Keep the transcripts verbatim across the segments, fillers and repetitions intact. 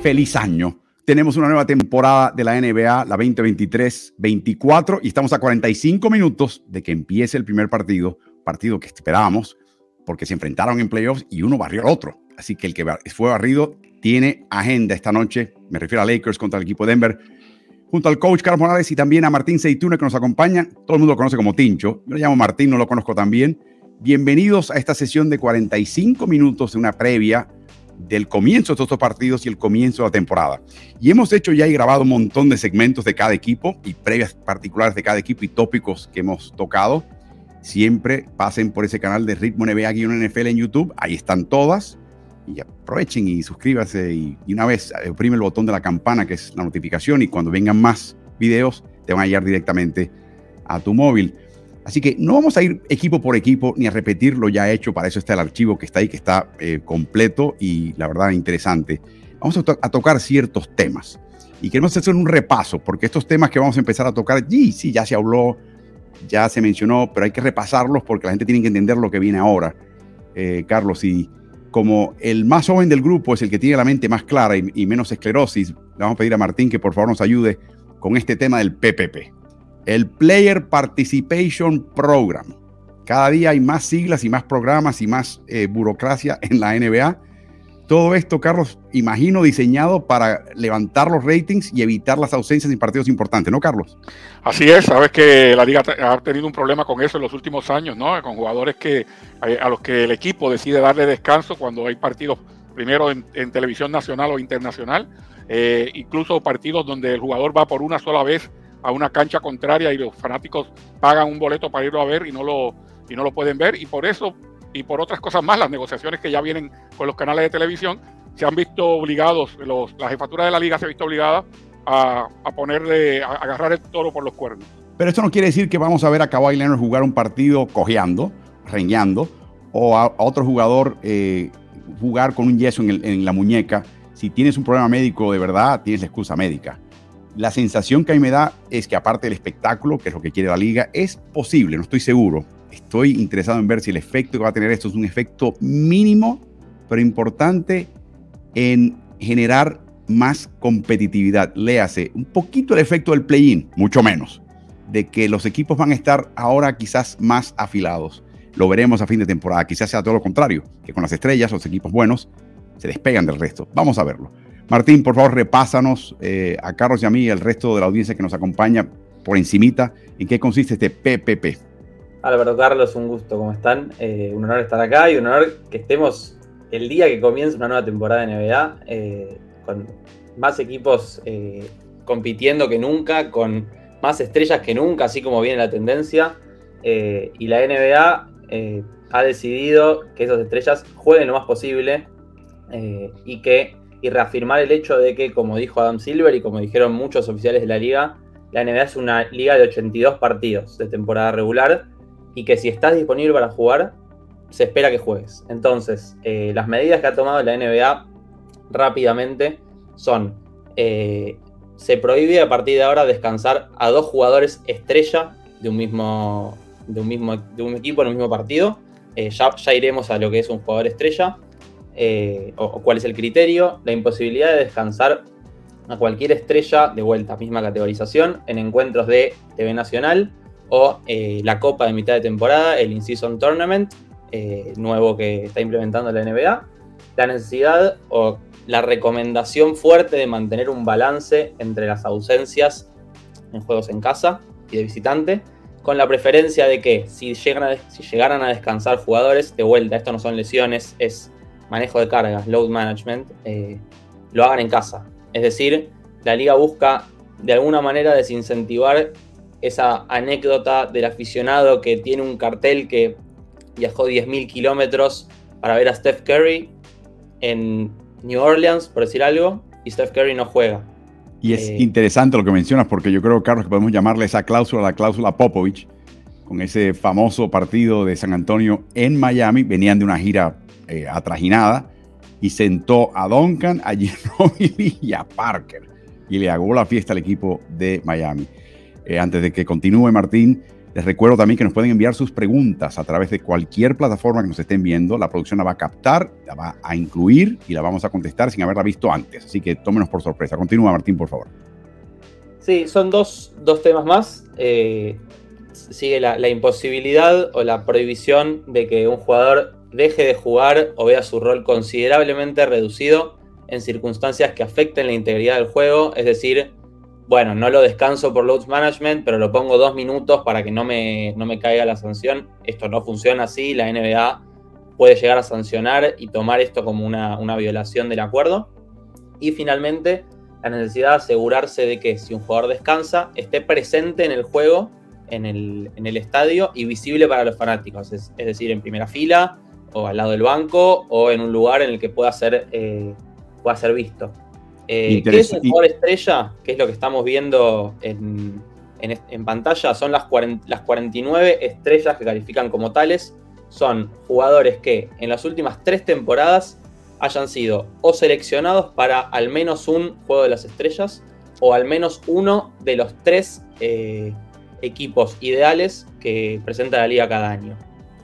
feliz año. Tenemos una nueva temporada de la N B A, la veinte veintitrés veinticuatro, y estamos a cuarenta y cinco minutos de que empiece el primer partido, partido que esperábamos, porque se enfrentaron en playoffs y uno barrió al otro. Así que el que fue barrido tiene agenda esta noche. Me refiero a Lakers contra el equipo de Denver, junto al coach Carlos Morales y también a Martín Seituna, que nos acompaña. Todo el mundo lo conoce como Tincho. Yo le llamo Martín, no lo conozco tan bien. Bienvenidos a esta sesión de cuarenta y cinco minutos de una previa del comienzo de estos dos partidos y el comienzo de la temporada. Y hemos hecho ya y grabado un montón de segmentos de cada equipo y previas particulares de cada equipo y tópicos que hemos tocado. Siempre pasen por ese canal de Ritmo N B A-N F L en YouTube. Ahí están todas. Y aprovechen y suscríbanse y, y una vez oprime el botón de la campana, que es la notificación, y cuando vengan más videos te van a llegar directamente a tu móvil. Así que no vamos a ir equipo por equipo ni a repetir lo ya hecho. Para eso está el archivo que está ahí, que está eh, completo y la verdad interesante. Vamos a, to- a tocar ciertos temas y queremos hacer un repaso, porque estos temas que vamos a empezar a tocar, sí, sí, ya se habló, ya se mencionó, pero hay que repasarlos porque la gente tiene que entender lo que viene ahora. Eh, Carlos, y como el más joven del grupo es el que tiene la mente más clara y, y menos esclerosis, le vamos a pedir a Martín que por favor nos ayude con este tema del P P P. El Player Participation Program. Cada día hay más siglas y más programas y más eh, burocracia en la N B A. Todo esto, Carlos, imagino diseñado para levantar los ratings y evitar las ausencias en partidos importantes, ¿no, Carlos? Así es, sabes que la liga ha tenido un problema con eso en los últimos años, ¿no? Con jugadores que a los que el equipo decide darle descanso cuando hay partidos, primero en, en televisión nacional o internacional, eh, incluso partidos donde el jugador va por una sola vez a una cancha contraria y los fanáticos pagan un boleto para irlo a ver y no lo, y no lo pueden ver, y por eso y por otras cosas más, las negociaciones que ya vienen con los canales de televisión, se han visto obligados, los, la jefatura de la liga se ha visto obligada a, a ponerle, a agarrar el toro por los cuernos. Pero esto no quiere decir que vamos a ver a Kawhi Leonard jugar un partido cojeando, rengueando, o a, a otro jugador eh, jugar con un yeso en, el, en la muñeca. Si tienes un problema médico de verdad, tienes la excusa médica. La sensación que a mí me da es que, aparte del espectáculo, que es lo que quiere la liga, es posible, no estoy seguro. Estoy interesado en ver si el efecto que va a tener esto es un efecto mínimo, pero importante en generar más competitividad. Léase, un poquito el efecto del play-in, mucho menos, de que los equipos van a estar ahora quizás más afilados. Lo veremos a fin de temporada. Quizás sea todo lo contrario, que con las estrellas, los equipos buenos se despegan del resto. Vamos a verlo. Martín, por favor, repásanos eh, a Carlos y a mí y al resto de la audiencia que nos acompaña por encimita en qué consiste este P P P. Alberto, Carlos, un gusto, ¿cómo están? Eh, un honor estar acá y un honor que estemos el día que comienza una nueva temporada de N B A, eh, con más equipos eh, compitiendo que nunca, con más estrellas que nunca, así como viene la tendencia, eh, y la N B A eh, ha decidido que esas estrellas jueguen lo más posible eh, y que y reafirmar el hecho de que, como dijo Adam Silver y como dijeron muchos oficiales de la liga, la N B A es una liga de ochenta y dos partidos de temporada regular y que si estás disponible para jugar, se espera que juegues. Entonces, eh, las medidas que ha tomado la N B A rápidamente son, eh, se prohíbe a partir de ahora descansar a dos jugadores estrella de un mismo, de un mismo, de un equipo en un mismo partido. Eh, ya, ya iremos a lo que es un jugador estrella. Eh, o, o cuál es el criterio, la imposibilidad de descansar a cualquier estrella de vuelta, misma categorización, en encuentros de T V nacional o eh, la Copa de mitad de temporada, el In-Season Tournament, eh, nuevo que está implementando la N B A, la necesidad o la recomendación fuerte de mantener un balance entre las ausencias en juegos en casa y de visitante, con la preferencia de que si, llegan a, si llegaran a descansar jugadores, de vuelta, esto no son lesiones, es manejo de cargas, load management, eh, lo hagan en casa. Es decir, la liga busca de alguna manera desincentivar esa anécdota del aficionado que tiene un cartel que viajó diez mil kilómetros para ver a Steph Curry en New Orleans, por decir algo, y Steph Curry no juega. Y es eh, interesante lo que mencionas, porque yo creo, Carlos, que podemos llamarle esa cláusula la cláusula Popovich, con ese famoso partido de San Antonio en Miami. Venían de una gira Eh, atrajinada y sentó a Duncan, a Ginobili y a Parker y le agó la fiesta al equipo de Miami. Eh, antes de que continúe, Martín, Les recuerdo también que nos pueden enviar sus preguntas a través de cualquier plataforma que nos estén viendo. La producción la va a captar, la va a incluir y la vamos a contestar sin haberla visto antes. Así que tómenos por sorpresa. Continúa, Martín, por favor. Sí, son dos, dos temas más. Eh, sigue la, la imposibilidad o la prohibición de que un jugador deje de jugar o vea su rol considerablemente reducido en circunstancias que afecten la integridad del juego. Es decir, bueno, no lo descanso por load management, pero lo pongo dos minutos para que no me, no me caiga la sanción. Esto no funciona así. La N B A puede llegar a sancionar y tomar esto como una, una violación del acuerdo. Y finalmente, la necesidad de asegurarse de que si un jugador descansa, esté presente en el juego, en el, en el estadio y visible para los fanáticos. Es, es decir, en primera fila o al lado del banco o en un lugar en el que pueda ser, eh, pueda ser visto. Eh, ¿Qué es un jugador estrella? ¿Qué es lo que estamos viendo en, en, en pantalla? Son las, cuarenta, las cuarenta y nueve estrellas que califican como tales. Son jugadores que en las últimas tres temporadas hayan sido o seleccionados para al menos un juego de las estrellas o al menos uno de los tres eh, equipos ideales que presenta la liga cada año.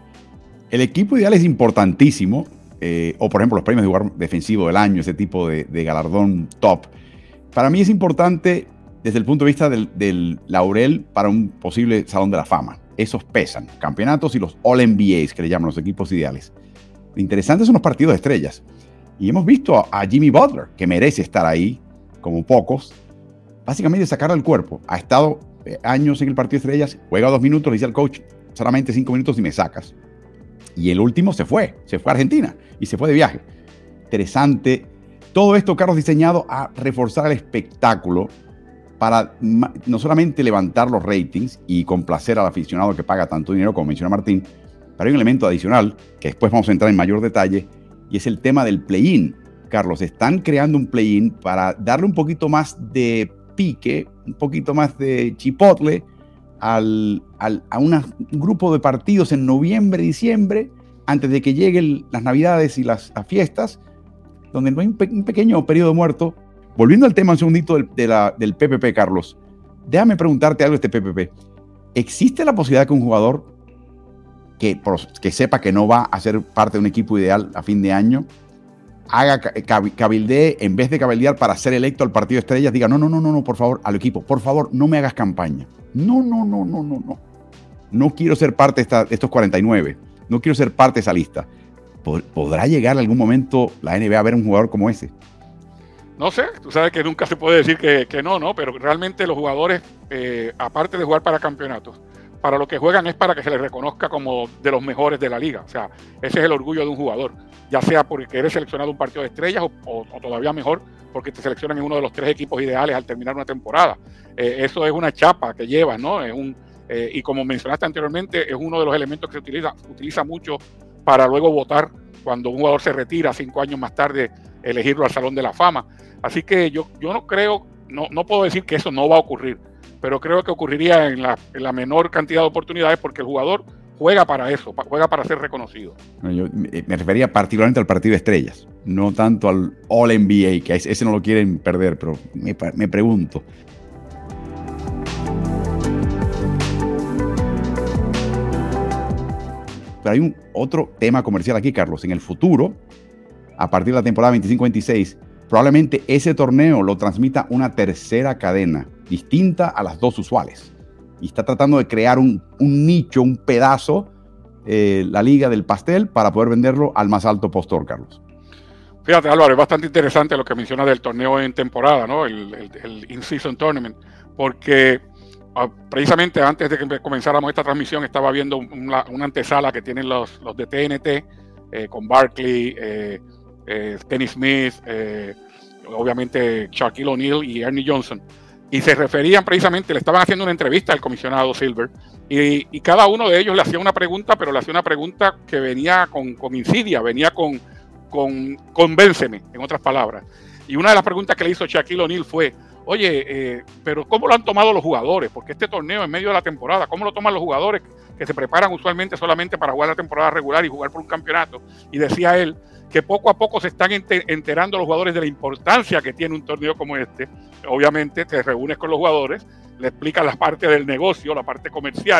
El equipo ideal es importantísimo. Eh, o por ejemplo los premios de jugador defensivo del año, ese tipo de, de galardón top. Para mí es importante desde el punto de vista del, del laurel para un posible Salón de la Fama. Esos pesan, campeonatos y los All N B As que le llaman los equipos ideales. Lo interesante son los partidos de estrellas. Y hemos visto a, a Jimmy Butler, que merece estar ahí, como pocos, básicamente sacar al cuerpo. Ha estado eh, años en el partido de estrellas, juega dos minutos, le dice al coach, solamente cinco minutos y me sacas. Y el último se fue, se fue a Argentina y se fue de viaje. Interesante. Todo esto, Carlos, diseñado a reforzar el espectáculo para no solamente levantar los ratings y complacer al aficionado que paga tanto dinero, como menciona Martín, pero hay un elemento adicional que después vamos a entrar en mayor detalle y es el tema del play-in. Carlos, están creando un play-in para darle un poquito más de pique, un poquito más de chipotle Al, al, a una, un grupo de partidos en noviembre, diciembre, antes de que lleguen las navidades y las, las fiestas, donde no hay un, pe un pequeño periodo muerto. Volviendo al tema un segundito del, de la, del P P P, Carlos, déjame preguntarte algo de este P P P. ¿Existe la posibilidad que un jugador que, que sepa que no va a ser parte de un equipo ideal a fin de año, haga cabildee, en vez de cabildear para ser electo al partido de estrellas, diga, no, no, no, no, no, por favor, al equipo, por favor, no me hagas campaña? No, no, no, no, no, no. No quiero ser parte de, esta, de estos cuarenta y nueve. No quiero ser parte de esa lista. ¿Podrá llegar en algún momento la N B A a ver un jugador como ese? No sé, tú sabes que nunca se puede decir que, que no, ¿no? Pero realmente los jugadores, eh, aparte de jugar para campeonatos, para lo que juegan es para que se les reconozca como de los mejores de la liga. O sea, ese es el orgullo de un jugador. Ya sea porque eres seleccionado en un partido de estrellas o, o, o todavía mejor, porque te seleccionan en uno de los tres equipos ideales al terminar una temporada. Eh, eso es una chapa que llevas, ¿no? Es un, eh, y como mencionaste anteriormente, es uno de los elementos que se utiliza, utiliza mucho para luego votar cuando un jugador se retira cinco años más tarde, elegirlo al Salón de la Fama. Así que yo, yo no creo, no, no puedo decir que eso no va a ocurrir, pero creo que ocurriría en la, en la menor cantidad de oportunidades porque el jugador juega para eso, juega para ser reconocido. Yo me refería particularmente al partido de estrellas, no tanto al All N B A, que ese no lo quieren perder, pero me, me pregunto. Pero hay un otro tema comercial aquí, Carlos. En el futuro, a partir de la temporada veinticinco veintiséis, probablemente ese torneo lo transmita una tercera cadena, distinta a las dos usuales. Y está tratando de crear un, un nicho, un pedazo, eh, la liga del pastel, para poder venderlo al más alto postor, Carlos. Fíjate, Álvaro, es bastante interesante lo que mencionas del torneo en temporada, ¿no? El, el, el In-Season Tournament, porque uh, precisamente antes de que comenzáramos esta transmisión estaba viendo una, una antesala que tienen los, los de T N T, eh, con Barkley, eh, eh, Kenny Smith, eh, obviamente Shaquille O'Neal y Ernie Johnson. Y se referían precisamente, le estaban haciendo una entrevista al comisionado Silver, y, y cada uno de ellos le hacía una pregunta, pero le hacía una pregunta que venía con, con insidia, venía con, con convénceme, en otras palabras. Y una de las preguntas que le hizo Shaquille O'Neal fue, oye, eh, pero ¿cómo lo han tomado los jugadores? Porque este torneo en medio de la temporada, ¿cómo lo toman los jugadores que se preparan usualmente solamente para jugar la temporada regular y jugar por un campeonato? Y decía él que poco a poco se están enterando los jugadores de la importancia que tiene un torneo como este. Obviamente te reúnes con los jugadores, le explicas la parte del negocio, la parte comercial,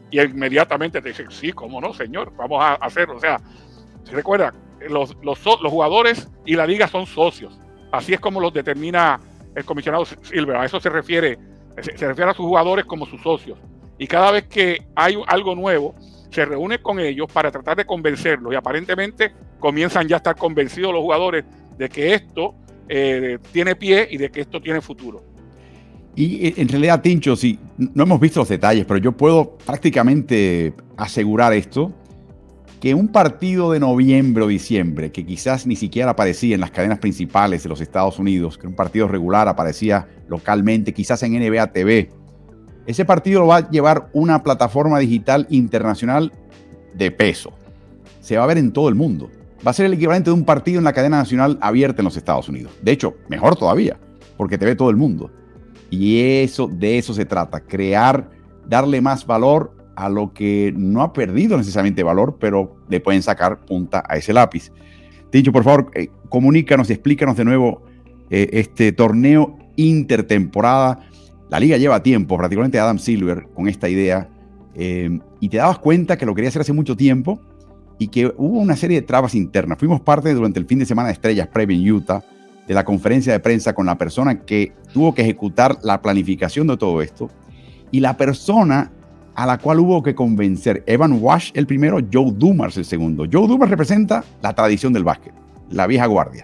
y inmediatamente te dicen, sí, cómo no, señor, vamos a hacerlo. O sea, se recuerda, los, los, los jugadores y la liga son socios. Así es como los determina el comisionado Silver. A eso se refiere, se, se refiere a sus jugadores como sus socios. Y cada vez que hay algo nuevo, se reúne con ellos para tratar de convencerlos. Y aparentemente comienzan ya a estar convencidos los jugadores de que esto eh, tiene pie y de que esto tiene futuro. Y en realidad, Tincho, sí, no hemos visto los detalles, pero yo puedo prácticamente asegurar esto, que un partido de noviembre o diciembre, que quizás ni siquiera aparecía en las cadenas principales de los Estados Unidos, que un partido regular aparecía localmente, quizás en N B A T V, ese partido lo va a llevar una plataforma digital internacional de peso. Se va a ver en todo el mundo. Va a ser el equivalente de un partido en la cadena nacional abierta en los Estados Unidos. De hecho, mejor todavía, porque te ve todo el mundo. Y eso, de eso se trata, crear, darle más valor a lo que no ha perdido necesariamente valor, pero le pueden sacar punta a ese lápiz. Tincho, por favor, eh, comunícanos y explícanos de nuevo eh, este torneo intertemporada. La liga lleva tiempo, particularmente Adam Silver, con esta idea, eh, y te dabas cuenta que lo quería hacer hace mucho tiempo y que hubo una serie de trabas internas. Fuimos parte durante el fin de semana de estrellas previo en Utah de la conferencia de prensa con la persona que tuvo que ejecutar la planificación de todo esto y la persona a la cual hubo que convencer. Evan Wash el primero, Joe Dumars el segundo. Joe Dumars representa la tradición del básquet, la vieja guardia.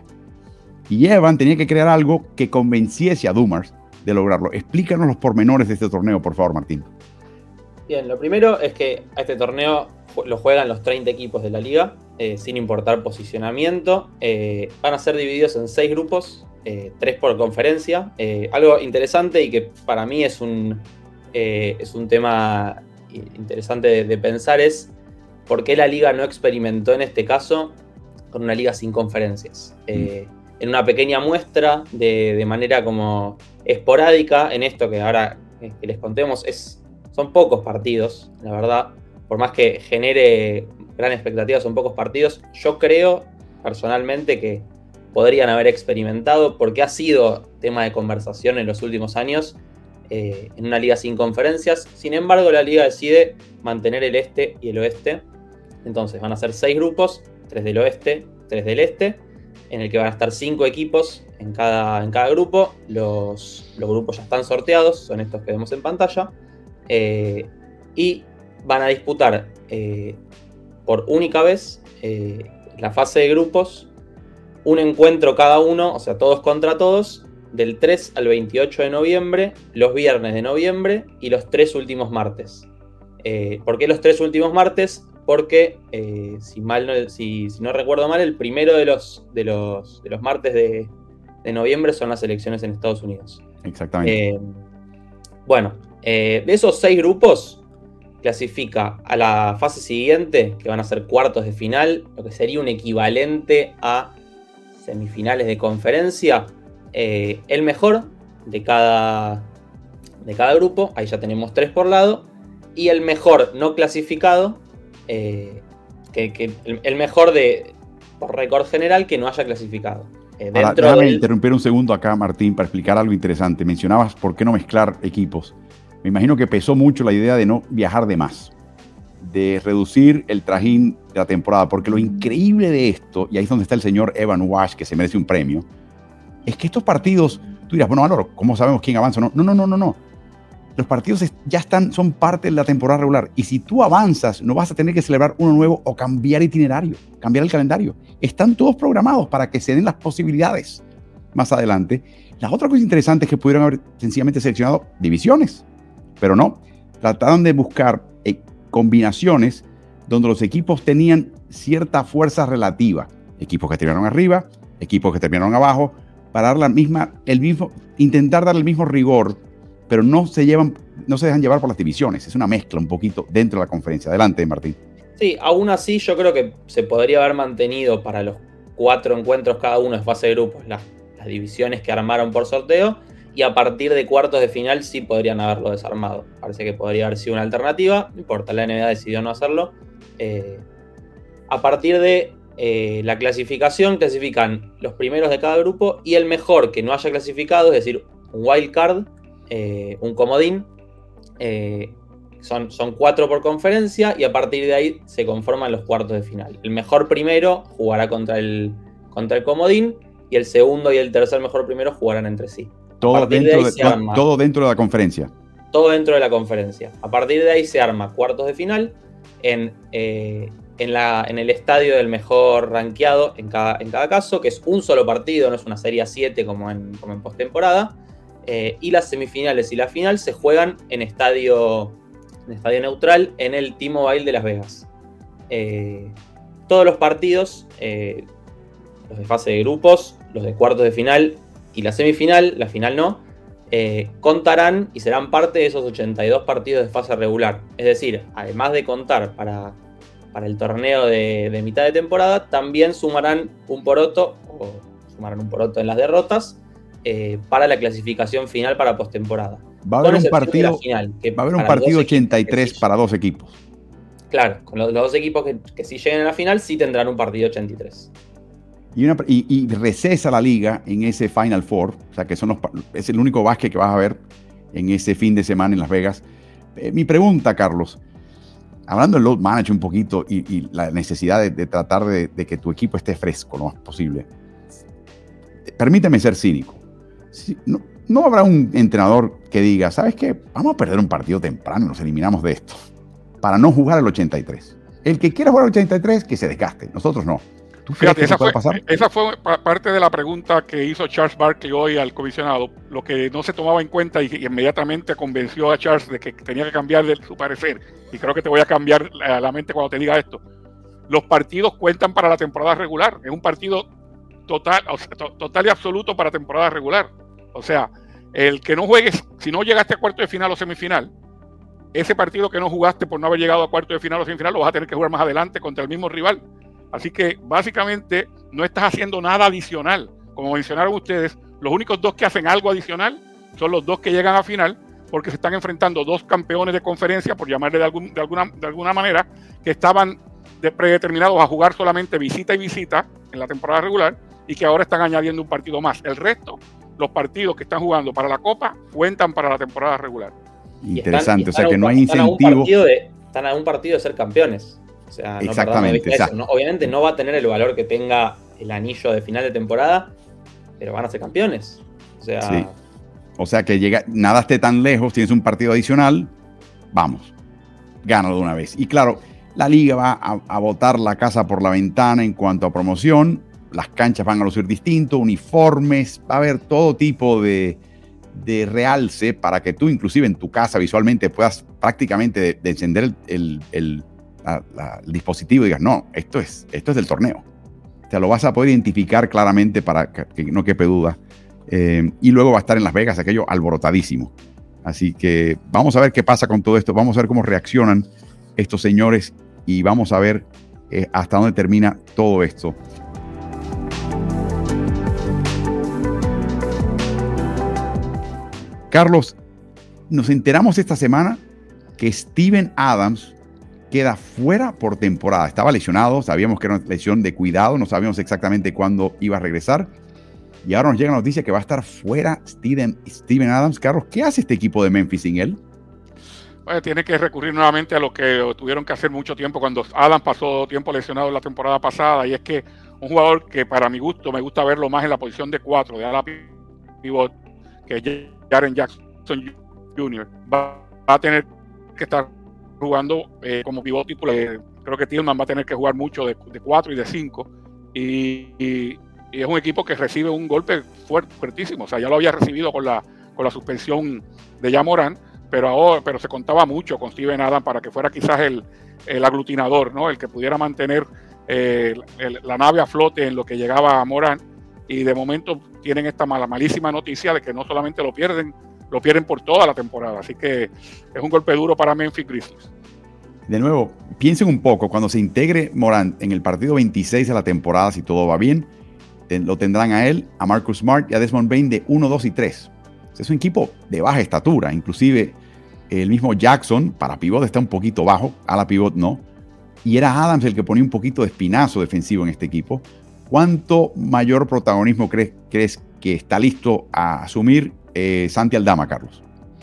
Y Evan tenía que crear algo que convenciese a Dumars de lograrlo. Explícanos los pormenores de este torneo, por favor, Martín. Bien, lo primero es que a este torneo lo juegan los treinta equipos de la liga, eh, sin importar posicionamiento. Eh, van a ser divididos en seis grupos, eh, tres por conferencia. Eh, algo interesante y que para mí es un, eh, es un tema interesante de, de pensar es por qué la liga no experimentó en este caso con una liga sin conferencias. Eh, mm. En una pequeña muestra, de, de manera como esporádica, en esto que ahora eh, que les contemos, es, son pocos partidos, la verdad. Por más que genere gran expectativa, son pocos partidos. Yo creo, personalmente, que podrían haber experimentado, porque ha sido tema de conversación en los últimos años, eh, en una liga sin conferencias. Sin embargo, la liga decide mantener el este y el oeste. Entonces van a ser seis grupos, tres del oeste, tres del este, en el que van a estar cinco equipos en cada, en cada grupo. Los, los grupos ya están sorteados, son estos que vemos en pantalla. Eh, y van a disputar eh, por única vez eh, la fase de grupos, un encuentro cada uno, o sea, todos contra todos, del tres al veintiocho de noviembre, los viernes de noviembre y los tres últimos martes. Eh, ¿Por qué los tres últimos martes? Porque, eh, si, mal no, si, si no recuerdo mal, el primero de los, de los, de los martes de, de noviembre son las elecciones en Estados Unidos. Exactamente. Eh, bueno, eh, de esos seis grupos, clasifica a la fase siguiente, que van a ser cuartos de final, lo que sería un equivalente a semifinales de conferencia. Eh, el mejor de cada, de cada grupo, ahí ya tenemos tres por lado, y el mejor no clasificado, eh, que, que el, el mejor de por récord general que no haya clasificado. Eh, Ahora, dentro déjame del... interrumpir un segundo acá, Martín, para explicar algo interesante. Mencionabas por qué no mezclar equipos. Me imagino que pesó mucho la idea de no viajar de más, de reducir el trajín de la temporada, porque lo increíble de esto, y ahí es donde está el señor Evan Wash, que se merece un premio, es que estos partidos, tú dirás, bueno, Álvaro, ¿cómo sabemos quién avanza? No, no, no, no, no, no. Los partidos ya están, son parte de la temporada regular, y si tú avanzas, no vas a tener que celebrar uno nuevo o cambiar itinerario, cambiar el calendario. Están todos programados para que se den las posibilidades más adelante. La otra cosa interesante es que pudieron haber sencillamente seleccionado divisiones, pero no, trataron de buscar eh, combinaciones donde los equipos tenían cierta fuerza relativa. Equipos que terminaron arriba, equipos que terminaron abajo, para dar la misma, el mismo, intentar darle el mismo rigor, pero no se, llevan, no se dejan llevar por las divisiones. Es una mezcla un poquito dentro de la conferencia. Adelante, Martín. Sí, aún así yo creo que se podría haber mantenido para los cuatro encuentros cada uno de fase de grupos las, las divisiones que armaron por sorteo. Y a partir de cuartos de final sí podrían haberlo desarmado. Parece que podría haber sido una alternativa. No importa, la N B A decidió no hacerlo. Eh, a partir de eh, la clasificación, clasifican los primeros de cada grupo y el mejor que no haya clasificado, es decir, un wild card, eh, un comodín, eh, son, son cuatro por conferencia y a partir de ahí se conforman los cuartos de final. El mejor primero jugará contra el, contra el comodín y el segundo y el tercer mejor primero jugarán entre sí. Todo dentro de, de todo, todo dentro de la conferencia. Todo dentro de la conferencia. A partir de ahí se arma cuartos de final en, eh, en, la, en el estadio del mejor rankeado en cada, en cada caso, que es un solo partido, no es una serie a siete como en, como en postemporada. Eh, y las semifinales y la final se juegan en estadio, en estadio neutral en el T-Mobile de Las Vegas. Eh, todos los partidos, eh, los de fase de grupos, los de cuartos de final y la semifinal, la final no, eh, contarán y serán parte de esos ochenta y dos partidos de fase regular. Es decir, además de contar para, para el torneo de, de mitad de temporada, también sumarán un poroto, o sumarán un poroto en las derrotas, Eh, para la clasificación final para postemporada. Va a haber un partido, final, que va a haber un partido ochenta y tres sí, para dos equipos. Claro, con los, los dos equipos que, que sí lleguen a la final sí tendrán un partido ochenta y tres. Y, una, y, y recesa la liga en ese Final Four, o sea que son los, es el único básquet que vas a ver en ese fin de semana en Las Vegas. Eh, mi pregunta, Carlos, hablando del load management un poquito y, y la necesidad de, de tratar de, de que tu equipo esté fresco lo más posible, permíteme ser cínico. No, no habrá un entrenador que diga, ¿sabes qué? Vamos a perder un partido temprano y nos eliminamos de esto para no jugar el ochenta y tres. El que quiera jugar el ochenta y tres, que se desgaste. Nosotros no. ¿Tú crees Fíjate, que esa, eso puede fue, pasar? esa fue parte de la pregunta que hizo Charles Barkley hoy al comisionado, lo que no se tomaba en cuenta y, y inmediatamente convenció a Charles de que tenía que cambiar de su parecer. Y creo que te voy a cambiar la, la mente cuando te diga esto. Los partidos cuentan para la temporada regular. Es un partido total, o sea, to, total y absoluto para temporada regular. O sea, el que no juegues, si no llegaste a cuarto de final o semifinal, ese partido que no jugaste por no haber llegado a cuarto de final o semifinal lo vas a tener que jugar más adelante contra el mismo rival. Así que básicamente no estás haciendo nada adicional. Como mencionaron ustedes, los únicos dos que hacen algo adicional son los dos que llegan a final, porque se están enfrentando dos campeones de conferencia, por llamarle de, algún, de, alguna, de alguna manera, que estaban de predeterminados a jugar solamente visita y visita en la temporada regular y que ahora están añadiendo un partido más. El resto, los partidos que están jugando para la Copa cuentan para la temporada regular. Interesante, están, o sea que no hay incentivo. De, están a un partido de ser campeones. O sea, no exactamente. Eso, ¿no? Obviamente no va a tener el valor que tenga el anillo de final de temporada, pero van a ser campeones. O sea, sí. O sea que llega, nada esté tan lejos, tienes un partido adicional, vamos, gánalo de una vez. Y claro, la liga va a, a botar la casa por la ventana en cuanto a promoción. Las canchas van a lucir distinto, uniformes, va a haber todo tipo de, de realce para que tú inclusive en tu casa visualmente puedas prácticamente de, de encender el, el, el, la, la, el dispositivo y digas, no, esto es, esto es del torneo. O sea, lo vas a poder identificar claramente para que, que no quepe duda. Eh, y luego va a estar en Las Vegas aquello alborotadísimo. Así que vamos a ver qué pasa con todo esto, vamos a ver cómo reaccionan estos señores y vamos a ver eh, hasta dónde termina todo esto. Carlos, nos enteramos esta semana que Steven Adams queda fuera por temporada. Estaba lesionado, sabíamos que era una lesión de cuidado, no sabíamos exactamente cuándo iba a regresar. Y ahora nos llega la noticia que va a estar fuera Steven, Steven Adams. Carlos, ¿qué hace este equipo de Memphis sin él? Bueno, tiene que recurrir nuevamente a lo que tuvieron que hacer mucho tiempo cuando Adams pasó tiempo lesionado la temporada pasada. Y es que un jugador que para mi gusto me gusta verlo más en la posición de cuatro, de ala pivot, que es Jaren Jackson junior Va, va a tener que estar jugando eh, como pivot titular. Eh, creo que Tillman va a tener que jugar mucho de, de cuatro y de cinco. Y, y, y es un equipo que recibe un golpe fuert, fuertísimo. O sea, ya lo había recibido con la, con la suspensión de Ja Morant, pero ahora pero se contaba mucho con Steven Adams para que fuera quizás el, el aglutinador, ¿no? El que pudiera mantener eh, el, la nave a flote en lo que llegaba a Morant. Y de momento tienen esta mala, malísima noticia de que no solamente lo pierden, lo pierden por toda la temporada. Así que es un golpe duro para Memphis Grizzlies. De nuevo, piensen un poco, cuando se integre Morant en el partido veintiséis de la temporada, si todo va bien, lo tendrán a él, a Marcus Smart y a Desmond Bane de uno, dos y tres. Es un equipo de baja estatura, inclusive el mismo Jackson para pivot está un poquito bajo, a la pivot no, y era Adams el que ponía un poquito de espinazo defensivo en este equipo. ¿Cuánto mayor protagonismo crees, crees que está listo a asumir eh, Santi Aldama, Carlos?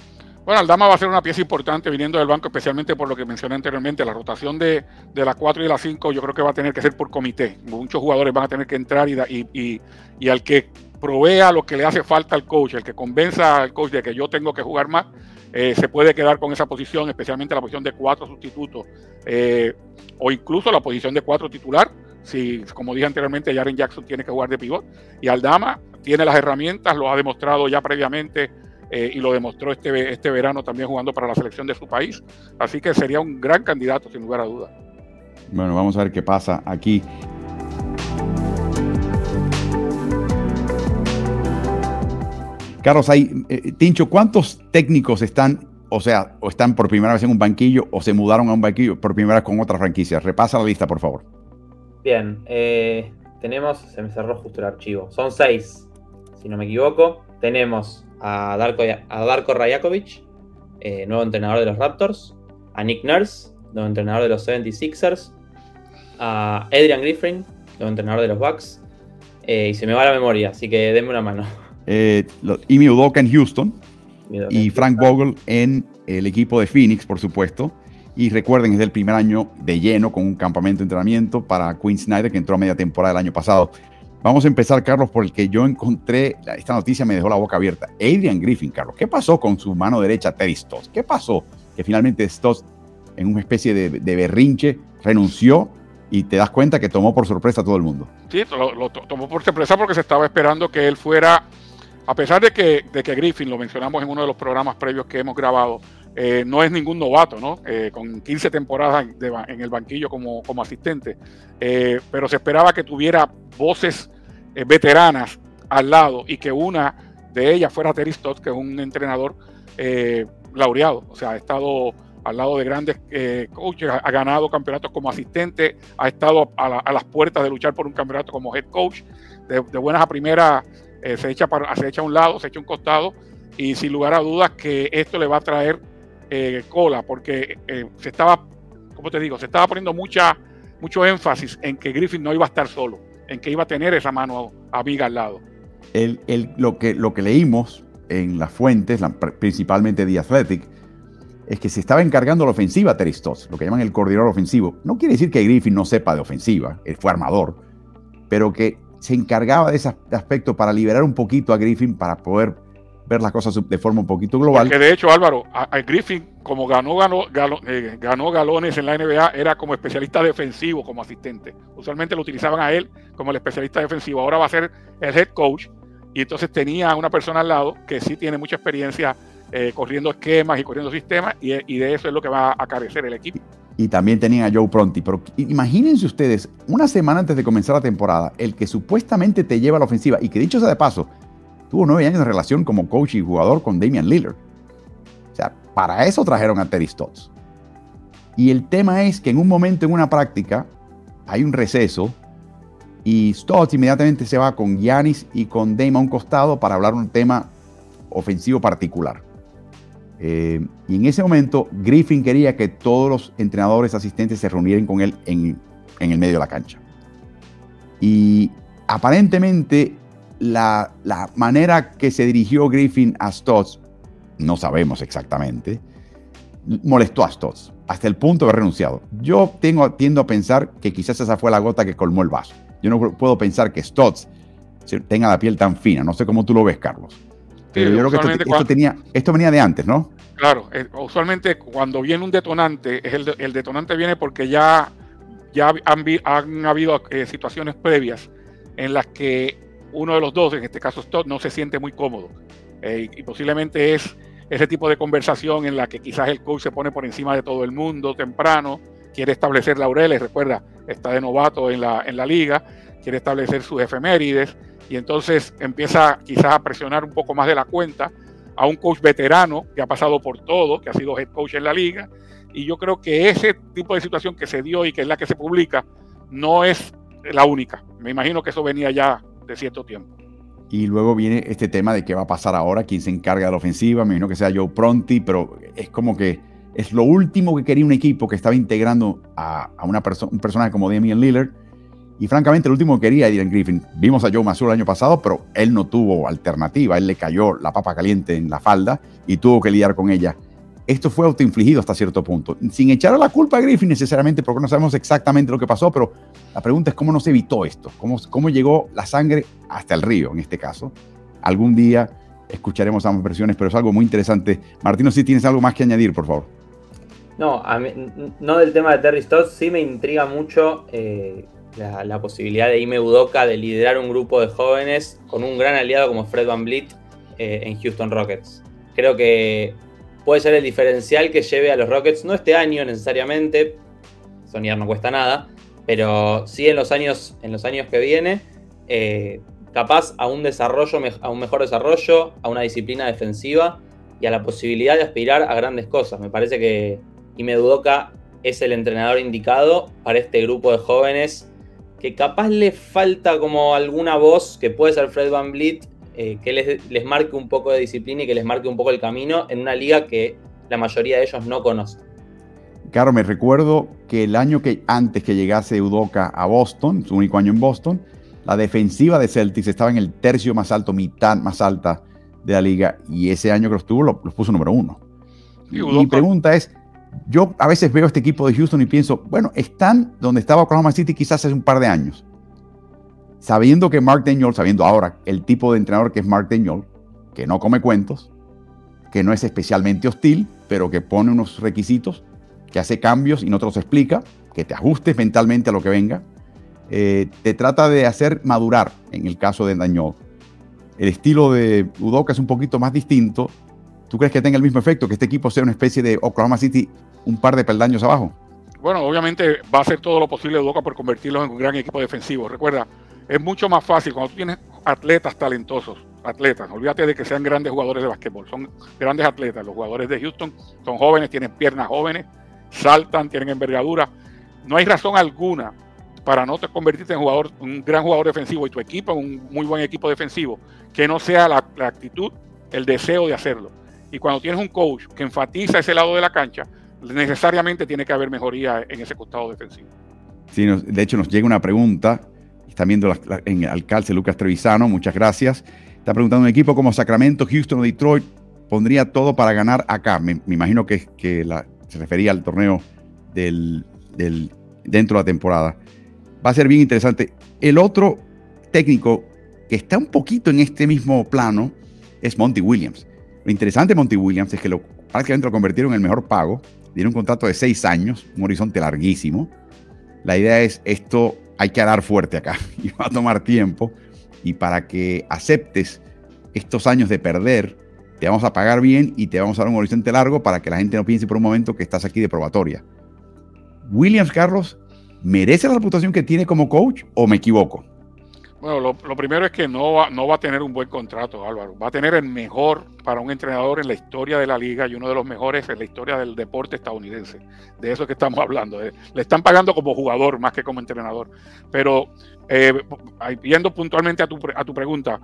Bueno, Aldama va a ser una pieza importante viniendo del banco, especialmente por lo que mencioné anteriormente, la rotación de, de la cuatro y la cinco yo creo que va a tener que ser por comité. Muchos jugadores van a tener que entrar y, y, y, y al que provea lo que le hace falta al coach, el que convenza al coach de que yo tengo que jugar más, eh, se puede quedar con esa posición, especialmente la posición de cuatro sustitutos eh, o incluso la posición de cuatro titular. Si, como dije anteriormente, Jaren Jackson tiene que jugar de pivot y Aldama tiene las herramientas, lo ha demostrado ya previamente eh, y lo demostró este, este verano también jugando para la selección de su país. Así que sería un gran candidato, sin lugar a dudas. Bueno, vamos a ver qué pasa aquí. Carlos, hay, eh, Tincho, ¿cuántos técnicos están, o sea, o están por primera vez en un banquillo o se mudaron a un banquillo por primera vez con otra franquicia? Repasa la lista, por favor. Bien, eh, tenemos, se me cerró justo el archivo, son seis, si no me equivoco. Tenemos a Darko, a Darko Rajakovic, eh, nuevo entrenador de los Raptors, a Nick Nurse, nuevo entrenador de los setenta y sixers, a Adrian Griffin, nuevo entrenador de los Bucks, eh, y se me va la memoria, así que denme una mano. Eh, Ime Udoka en Houston Udoka y Frank Vogel en el equipo de Phoenix, por supuesto. Y recuerden, es el primer año de lleno con un campamento de entrenamiento para Quinn Snyder, que entró a media temporada el año pasado. Vamos a empezar, Carlos, por el que yo encontré, esta noticia me dejó la boca abierta. Adrian Griffin, Carlos, ¿qué pasó con su mano derecha, Terry Stotts? ¿Qué pasó? Que finalmente Stotts, en una especie de, de berrinche, renunció y te das cuenta que tomó por sorpresa a todo el mundo. Sí, lo, lo tomó por sorpresa porque se estaba esperando que él fuera, a pesar de que, de que Griffin, lo mencionamos en uno de los programas previos que hemos grabado, Eh, no es ningún novato, ¿no? Eh, con quince temporadas de, en el banquillo como, como asistente, eh, pero se esperaba que tuviera voces eh, veteranas al lado y que una de ellas fuera Terry Stotts, que es un entrenador eh, laureado, o sea, ha estado al lado de grandes eh, coaches, ha, ha ganado campeonatos como asistente, ha estado a, la, a las puertas de luchar por un campeonato como head coach, de, de buenas a primeras eh, se, echa para, se echa a un lado, se echa a un costado, y sin lugar a dudas que esto le va a traer Eh, cola, porque eh, se estaba, como te digo, se estaba poniendo mucha, mucho énfasis en que Griffin no iba a estar solo, en que iba a tener esa mano amiga al lado. El, el, lo, que, lo que leímos en las fuentes, la, principalmente The Athletic, es que se estaba encargando la ofensiva Terry Stotts, lo que llaman el coordinador ofensivo. No quiere decir que Griffin no sepa de ofensiva, él fue armador, pero que se encargaba de ese aspecto para liberar un poquito a Griffin para poder ver las cosas de forma un poquito global. Porque de hecho, Álvaro, a, a Griffin, como ganó, ganó, galo, eh, ganó galones en la N B A, era como especialista defensivo, como asistente. Usualmente lo utilizaban a él como el especialista defensivo. Ahora va a ser el head coach, y entonces tenía una persona al lado que sí tiene mucha experiencia eh, corriendo esquemas y corriendo sistemas, y, y de eso es lo que va a carecer el equipo. Y también tenían a Joe Pronti. Pero imagínense ustedes, una semana antes de comenzar la temporada, el que supuestamente te lleva a la ofensiva, y que dicho sea de paso, tuvo nueve años de relación como coach y jugador con Damian Lillard. O sea, para eso trajeron a Terry Stotts. Y el tema es que en un momento en una práctica hay un receso y Stotts inmediatamente se va con Giannis y con Dame a un costado para hablar un tema ofensivo particular. Eh, y en ese momento Griffin quería que todos los entrenadores asistentes se reunieran con él en, en el medio de la cancha. Y aparentemente La, la manera que se dirigió Griffin a Stotts, no sabemos exactamente, molestó a Stotts hasta el punto de haber renunciado. Yo tengo, tiendo a pensar que quizás esa fue la gota que colmó el vaso. Yo no puedo pensar que Stotts tenga la piel tan fina. No sé cómo tú lo ves, Carlos. Pero sí, yo creo que esto, esto, cuando, tenía, esto venía de antes, ¿no? Claro, eh, usualmente cuando viene un detonante, es el, el detonante viene porque ya, ya han, han habido eh, situaciones previas en las que uno de los dos, en este caso Stotts, no se siente muy cómodo. Eh, y posiblemente es ese tipo de conversación en la que quizás el coach se pone por encima de todo el mundo temprano, quiere establecer laureles, recuerda, está de novato en la, en la liga, quiere establecer sus efemérides, y entonces empieza quizás a presionar un poco más de la cuenta a un coach veterano que ha pasado por todo, que ha sido head coach en la liga, y yo creo que ese tipo de situación que se dio y que es la que se publica, no es la única. Me imagino que eso venía ya de cierto tiempo. Y luego viene este tema de qué va a pasar ahora, quién se encarga de la ofensiva. Me imagino que sea Joe Pronti, pero es como que es lo último que quería un equipo que estaba integrando a, a una perso- un personaje como Damian Lillard, Y francamente, el último que quería Adrian Griffin. Vimos a Joe Mazzulla el año pasado, pero él no tuvo alternativa. Él le cayó la papa caliente en la falda y tuvo que lidiar con ella. Esto fue autoinfligido hasta cierto punto. Sin echar la culpa a Griffin necesariamente, porque no sabemos exactamente lo que pasó, pero la pregunta es cómo no se evitó esto. Cómo, cómo llegó la sangre hasta el río, en este caso. Algún día escucharemos ambas versiones, pero es algo muy interesante. Martino, si tienes algo más que añadir, por favor. No, a mí, no del tema de Terry Stotts, sí me intriga mucho eh, la, la posibilidad de Ime Udoka de liderar un grupo de jóvenes con un gran aliado como Fred VanVleet eh, en Houston Rockets. Creo que puede ser el diferencial que lleve a los Rockets, no este año necesariamente, soñar no cuesta nada, pero sí en los años, en los años que viene, eh, capaz a un desarrollo, a un mejor desarrollo, a una disciplina defensiva y a la posibilidad de aspirar a grandes cosas. Me parece que Ime Udoka es el entrenador indicado para este grupo de jóvenes que capaz le falta como alguna voz, que puede ser Fred VanVleet, eh, que les, les marque un poco de disciplina y que les marque un poco el camino en una liga que la mayoría de ellos no conocen. Claro, me recuerdo que el año que antes que llegase Udoka a Boston, su único año en Boston, la defensiva de Celtics estaba en el tercio más alto, mitad más alta de la liga, y ese año que los tuvo los, los puso número uno. Y mi pregunta es, yo a veces veo este equipo de Houston y pienso, bueno, están donde estaba Oklahoma City quizás hace un par de años, sabiendo que Mark Daigneault, sabiendo ahora el tipo de entrenador que es Mark Daigneault, que no come cuentos, que no es especialmente hostil, pero que pone unos requisitos, que hace cambios y no te los explica, que te ajustes mentalmente a lo que venga, eh, te trata de hacer madurar, en el caso de Daigneault. El estilo de Udoka es un poquito más distinto. ¿Tú crees que tenga el mismo efecto, que este equipo sea una especie de Oklahoma City un par de peldaños abajo? Bueno, obviamente va a hacer todo lo posible Udoka por convertirlos en un gran equipo defensivo. Recuerda, es mucho más fácil cuando tú tienes atletas talentosos, atletas, olvídate de que sean grandes jugadores de básquetbol, son grandes atletas. Los jugadores de Houston son jóvenes, tienen piernas jóvenes, saltan, tienen envergadura. No hay razón alguna para no te convertirte en jugador, un gran jugador defensivo y tu equipo en un muy buen equipo defensivo, que no sea la, la actitud, el deseo de hacerlo. Y cuando tienes un coach que enfatiza ese lado de la cancha, necesariamente tiene que haber mejoría en ese costado defensivo. Sí, nos, de hecho nos llega una pregunta, están viendo la, la, en el calce Lucas Trevisano, muchas gracias. Está preguntando, un equipo como Sacramento, Houston o Detroit pondría todo para ganar acá. Me, me imagino que, que la, se refería al torneo del, del, dentro de la temporada. Va a ser bien interesante. El otro técnico que está un poquito en este mismo plano es Monty Williams. Lo interesante de Monty Williams es que lo, prácticamente lo convirtieron en el mejor pago. Dieron un contrato de seis años, un horizonte larguísimo. La idea es, esto hay que dar fuerte acá y va a tomar tiempo. Y para que aceptes estos años de perder, te vamos a pagar bien y te vamos a dar un horizonte largo para que la gente no piense por un momento que estás aquí de probatoria. Williams, Carlos, ¿merece la reputación que tiene como coach o me equivoco? Bueno, lo, lo primero es que no va, no va a tener un buen contrato, Álvaro. Va a tener el mejor para un entrenador en la historia de la liga y uno de los mejores en la historia del deporte estadounidense. De eso es que estamos hablando. Eh. Le están pagando como jugador más que como entrenador. Pero eh, yendo puntualmente a tu, a tu pregunta,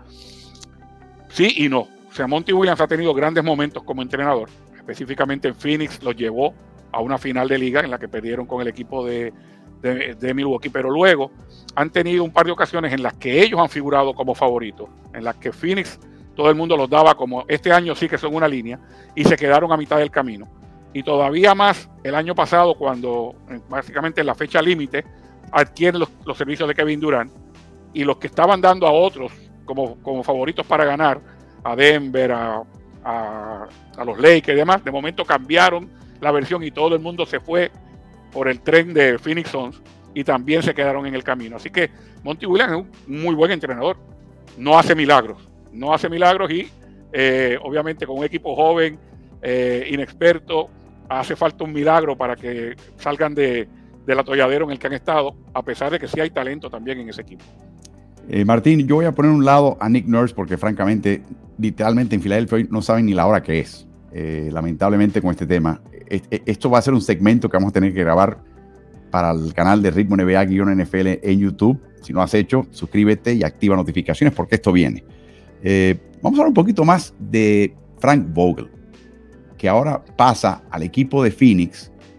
sí y no. O sea, Monty Williams ha tenido grandes momentos como entrenador. Específicamente en Phoenix los llevó a una final de liga en la que perdieron con el equipo de, de, de Milwaukee, pero luego han tenido un par de ocasiones en las que ellos han figurado como favoritos, en las que Phoenix todo el mundo los daba como este año sí que son una línea y se quedaron a mitad del camino. Y todavía más el año pasado, cuando básicamente en la fecha límite adquieren los, los servicios de Kevin Durant y los que estaban dando a otros como, como favoritos para ganar, a Denver, a, a, a los Lakers y demás, de momento cambiaron la versión y todo el mundo se fue por el tren de Phoenix Suns y también se quedaron en el camino. Así que Monty Williams es un muy buen entrenador. No hace milagros, no hace milagros y eh, obviamente con un equipo joven, eh, inexperto, hace falta un milagro para que salgan de, del atolladero en el que han estado, a pesar de que sí hay talento también en ese equipo. Eh, Martín, yo voy a poner a un lado a Nick Nurse porque francamente, literalmente en Filadelfia hoy no saben ni la hora que es. Eh, lamentablemente con este tema. Esto va a ser un segmento que vamos a tener que grabar para el canal de Ritmo N B A-N F L en YouTube. Si no has hecho, suscríbete y activa notificaciones porque esto viene. Eh, vamos a hablar un poquito más de Frank Vogel, que ahora pasa al equipo de Phoenix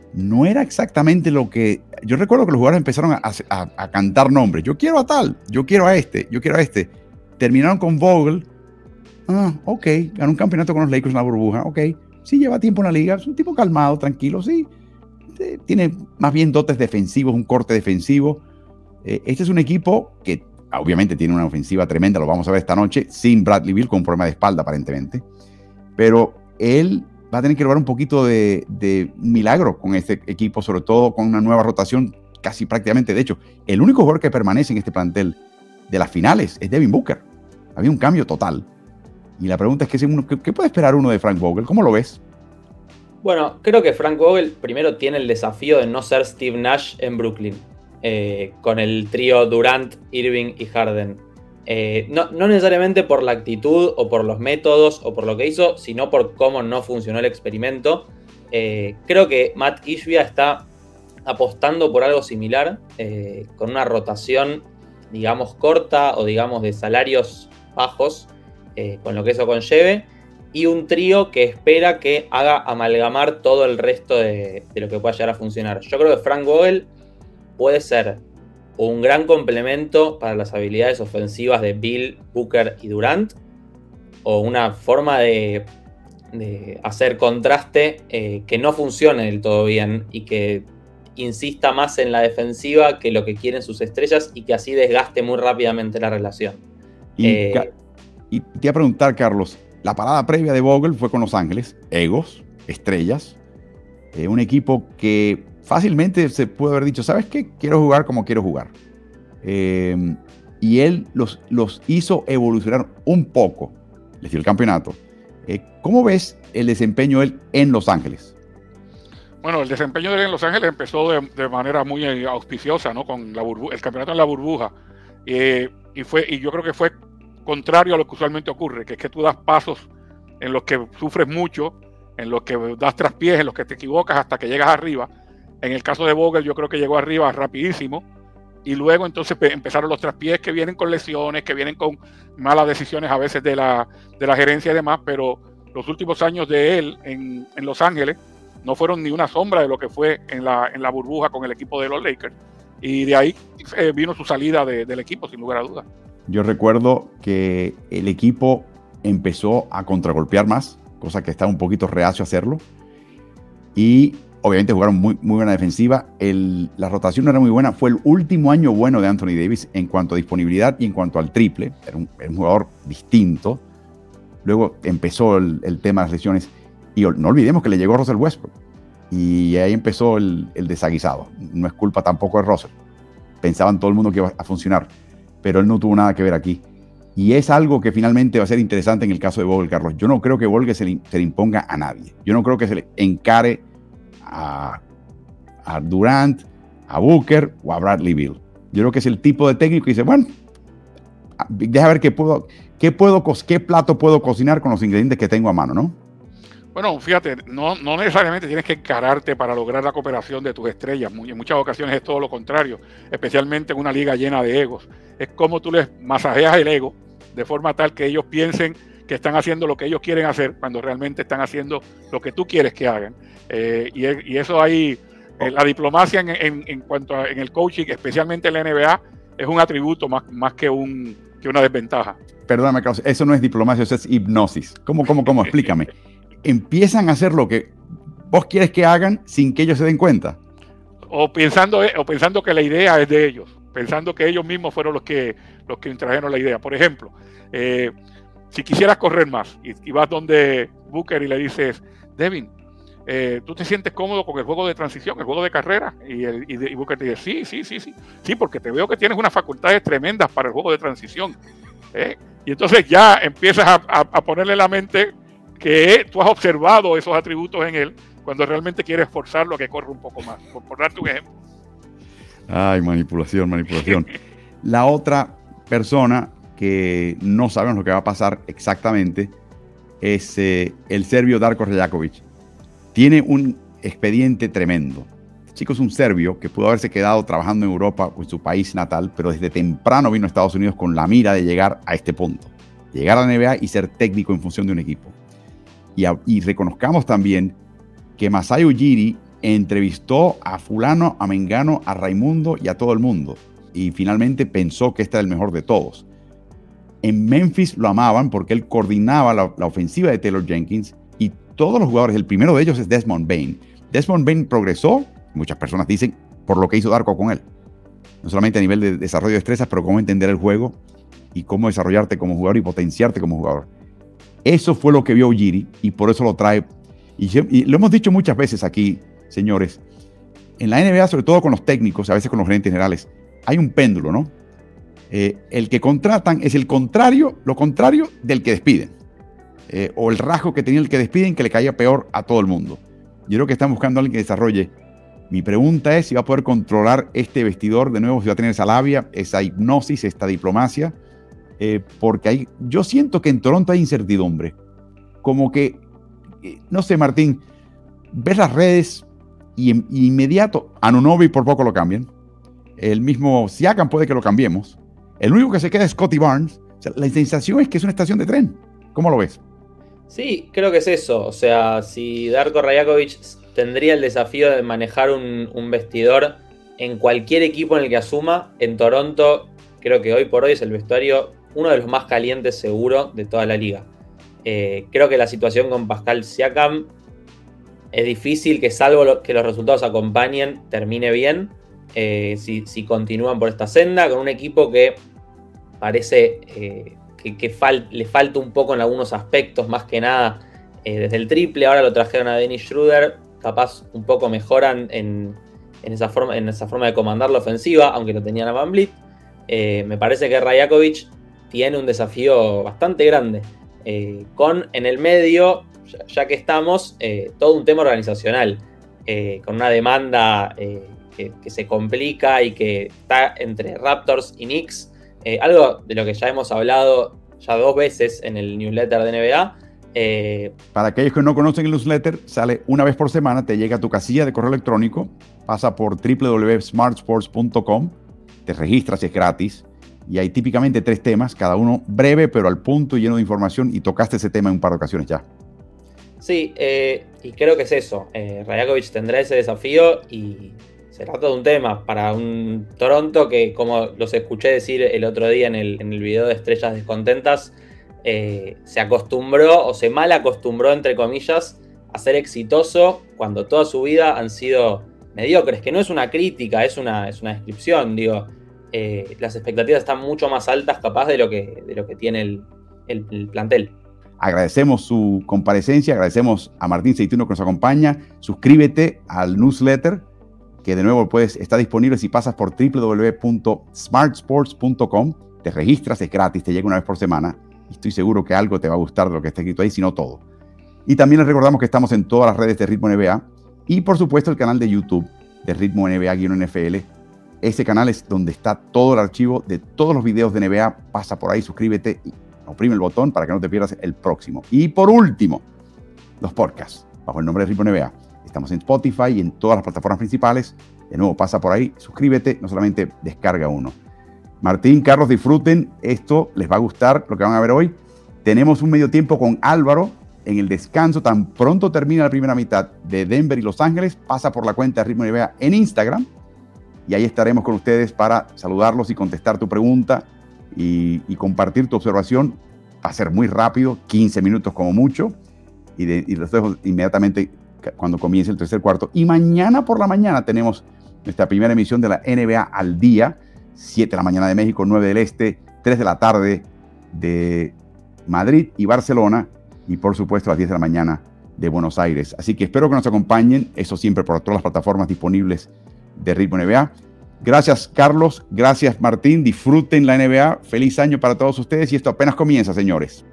no era exactamente lo que... Yo recuerdo que los jugadores empezaron a, a, a cantar nombres. Yo quiero a tal, yo quiero a este, yo quiero a este. Terminaron con Vogel. Ah, ok, ganó un campeonato con los Lakers en la burbuja, ok. Sí, lleva tiempo en la liga, es un tipo calmado, tranquilo, sí. Tiene más bien dotes defensivos, un corte defensivo. Eh, este es un equipo que obviamente tiene una ofensiva tremenda, lo vamos a ver esta noche, sin Bradley Beal, con un problema de espalda aparentemente. Pero él va a tener que lograr un poquito de, de milagro con este equipo, sobre todo con una nueva rotación casi prácticamente. De hecho, el único jugador que permanece en este plantel de las finales es Devin Booker. Había un cambio total. Y la pregunta es, ¿qué, qué puede esperar uno de Frank Vogel? ¿Cómo lo ves? Bueno, creo que Frank Vogel primero tiene el desafío de no ser Steve Nash en Brooklyn, eh, con el trío Durant, Irving y Harden. Eh, no, no necesariamente por la actitud o por los métodos o por lo que hizo, sino por cómo no funcionó el experimento. Eh, creo que Matt Ishbia está apostando por algo similar, eh, con una rotación, digamos, corta o digamos de salarios bajos, eh, con lo que eso conlleve, y un trío que espera que haga amalgamar todo el resto de, de lo que pueda llegar a funcionar. Yo creo que Frank Vogel puede ser un gran complemento para las habilidades ofensivas de Beal, Booker y Durant, o una forma de, de hacer contraste eh, que no funcione del todo bien y que insista más en la defensiva que lo que quieren sus estrellas y que así desgaste muy rápidamente la relación. Y, eh, y te iba a preguntar, Carlos, la parada previa de Vogel fue con Los Ángeles, egos, estrellas, eh, un equipo que fácilmente se puede haber dicho, ¿sabes qué? Quiero jugar como quiero jugar. Eh, y él los, los hizo evolucionar un poco, les dio el campeonato. Eh, ¿Cómo ves el desempeño de él en Los Ángeles? Bueno, el desempeño de él en Los Ángeles empezó de, de manera muy auspiciosa, ¿no? Con la burbu- el campeonato en la burbuja. Eh, y, fue, y yo creo que fue contrario a lo que usualmente ocurre, que es que tú das pasos en los que sufres mucho, en los que das traspiés, en los que te equivocas hasta que llegas arriba. En el caso de Vogel, yo creo que llegó arriba rapidísimo, y luego entonces empezaron los traspiés que vienen con lesiones, que vienen con malas decisiones a veces de la, de la gerencia y demás, pero los últimos años de él en, en Los Ángeles no fueron ni una sombra de lo que fue en la, en la burbuja con el equipo de los Lakers, y de ahí eh, vino su salida de, del equipo, sin lugar a dudas. Yo recuerdo que el equipo empezó a contragolpear más, cosa que estaba un poquito reacio a hacerlo, y obviamente jugaron muy, muy buena defensiva. El, la rotación no era muy buena. Fue el último año bueno de Anthony Davis en cuanto a disponibilidad y en cuanto al triple. Era un, era un jugador distinto. Luego empezó el, el tema de las lesiones, y no olvidemos que le llegó a Russell Westbrook, y ahí empezó el, el desaguisado. No es culpa tampoco de Russell. Pensaban todo el mundo que iba a funcionar, pero él no tuvo nada que ver aquí. Y es algo que finalmente va a ser interesante en el caso de Vogel, Carlos. Yo no creo que Vogel se le, se le imponga a nadie. Yo no creo que se le encare a, a Durant, a Booker o a Bradley Beal. Yo creo que es el tipo de técnico que dice, bueno, deja ver qué puedo, qué puedo, qué plato puedo cocinar con los ingredientes que tengo a mano, ¿no? Bueno, fíjate, no, no necesariamente tienes que encararte para lograr la cooperación de tus estrellas. En muchas ocasiones es todo lo contrario, especialmente en una liga llena de egos. Es como tú les masajeas el ego de forma tal que ellos piensen que están haciendo lo que ellos quieren hacer cuando realmente están haciendo lo que tú quieres que hagan. Eh, y, y eso ahí, eh, la diplomacia en, en, en cuanto a en el coaching, especialmente en la N B A, es un atributo más, más que, un, que una desventaja. Perdóname, Carlos, eso no es diplomacia, eso es hipnosis. ¿Cómo, cómo, cómo? Explícame. Empiezan a hacer lo que vos quieres que hagan sin que ellos se den cuenta. O pensando, o pensando que la idea es de ellos, pensando que ellos mismos fueron los que, los que trajeron la idea. Por ejemplo, eh, si quisieras correr más y, y vas donde Booker y le dices, Devin, eh, ¿tú te sientes cómodo con el juego de transición, el juego de carrera? Y, el, y, y Booker te dice, sí, sí, sí, sí, sí, porque te veo que tienes unas facultades tremendas para el juego de transición. ¿eh? Y entonces ya empiezas a, a, a ponerle en la mente que tú has observado esos atributos en él cuando realmente quieres forzarlo a que corra un poco más, por, por darte un ejemplo. Ay, manipulación, manipulación. La otra persona que no sabemos lo que va a pasar exactamente es eh, el serbio Darko Rajakovic. Tiene un expediente tremendo. El chico es un serbio que pudo haberse quedado trabajando en Europa o en su país natal, pero desde temprano vino a Estados Unidos con la mira de llegar a este punto. Llegar a la N B A y ser técnico en función de un equipo. Y, a, y reconozcamos también que Masai Ujiri entrevistó a fulano, a mengano, a Raimundo y a todo el mundo. Y finalmente pensó que este era el mejor de todos. En Memphis lo amaban porque él coordinaba la, la ofensiva de Taylor Jenkins y todos los jugadores, el primero de ellos es Desmond Bane. Desmond Bane progresó, muchas personas dicen, por lo que hizo Darko con él. No solamente a nivel de desarrollo de destrezas, pero cómo entender el juego y cómo desarrollarte como jugador y potenciarte como jugador. Eso fue lo que vio Ujiri y por eso lo trae. Y, y lo hemos dicho muchas veces aquí, señores, en la N B A, sobre todo con los técnicos, a veces con los gerentes generales, hay un péndulo, ¿no? Eh, el que contratan es el contrario, lo contrario del que despiden. Eh, o el rasgo que tenía el que despiden que le caía peor a todo el mundo. Yo creo que están buscando a alguien que desarrolle. Mi pregunta es si va a poder controlar este vestidor de nuevo, si va a tener esa labia, esa hipnosis, esta diplomacia. Eh, porque hay, yo siento que en Toronto hay incertidumbre. Como que, eh, no sé, Martín, ves las redes y, y inmediato, Anunoby por poco lo cambian. El mismo Siakam puede que lo cambiemos. El único que se queda es Scottie Barnes. O sea, la sensación es que es una estación de tren. ¿Cómo lo ves? Sí, creo que es eso. O sea, si Darko Rajakovic tendría el desafío de manejar un, un vestidor en cualquier equipo en el que asuma, en Toronto creo que hoy por hoy es el vestuario uno de los más calientes seguro de toda la liga. Eh, creo que la situación con Pascal Siakam es difícil que, salvo lo, que los resultados acompañen, termine bien. Eh, si, si continúan por esta senda, con un equipo que parece eh, que, que fal, le falta un poco en algunos aspectos, más que nada eh, desde el triple. Ahora lo trajeron a Dennis Schroeder, capaz un poco mejoran en, en, esa, forma, en esa forma de comandar la ofensiva, aunque lo tenían a Van Vliet. Eh, me parece que Rajakovic tiene un desafío bastante grande, eh, con en el medio, ya, ya que estamos, eh, todo un tema organizacional, eh, con una demanda eh, que, que se complica y que está entre Raptors y Knicks, eh, algo de lo que ya hemos hablado ya dos veces en el newsletter de N B A. Eh, Para aquellos que no conocen el newsletter, sale una vez por semana, te llega a tu casilla de correo electrónico, pasa por w w w punto smart sports punto com, te registras, es gratis, y hay típicamente tres temas, cada uno breve pero al punto y lleno de información, y tocaste ese tema en un par de ocasiones ya. Sí, eh, y creo que es eso. Eh, Rajakovic tendrá ese desafío y será todo un tema para un Toronto que, como los escuché decir el otro día en el, en el video de Estrellas Descontentas, eh, se acostumbró o se mal acostumbró, entre comillas, a ser exitoso cuando toda su vida han sido mediocres, que no es una crítica, es una, es una descripción. Digo, eh, las expectativas están mucho más altas capaz de lo que, de lo que tiene el, el, el plantel. Agradecemos su comparecencia, agradecemos a Martín Seituno que nos acompaña. Suscríbete al newsletter, que de nuevo puedes, está disponible si pasas por w w w punto smart sports punto com. Te registras, es gratis, te llega una vez por semana. Y estoy seguro que algo te va a gustar de lo que está escrito ahí, si no todo. Y también les recordamos que estamos en todas las redes de Ritmo N B A y, por supuesto, el canal de YouTube de Ritmo N B A-N F L. Ese canal es donde está todo el archivo de todos los videos de N B A. Pasa por ahí, suscríbete y oprime el botón para que no te pierdas el próximo. Y por último, los podcasts, bajo el nombre de Ritmo N B A. Estamos en Spotify y en todas las plataformas principales. De nuevo, pasa por ahí, suscríbete, no solamente descarga uno. Martín, Carlos, disfruten. Esto les va a gustar, lo que van a ver hoy. Tenemos un medio tiempo con Álvaro en el descanso. Tan pronto termina la primera mitad de Denver y Los Ángeles, pasa por la cuenta de Ritmo N B A en Instagram. Y ahí estaremos con ustedes para saludarlos y contestar tu pregunta y, y compartir tu observación. Va a ser muy rápido, quince minutos como mucho. Y, de, y los dejo inmediatamente cuando comience el tercer cuarto. Y mañana por la mañana tenemos nuestra primera emisión de la N B A al día. siete de la mañana de México, nueve del Este, tres de la tarde de Madrid y Barcelona. Y por supuesto a las diez de la mañana de Buenos Aires. Así que espero que nos acompañen. Eso siempre por todas las plataformas disponibles de Ritmo N B A. Gracias, Carlos. Gracias, Martín. Disfruten la N B A. Feliz año para todos ustedes. Y esto apenas comienza, señores.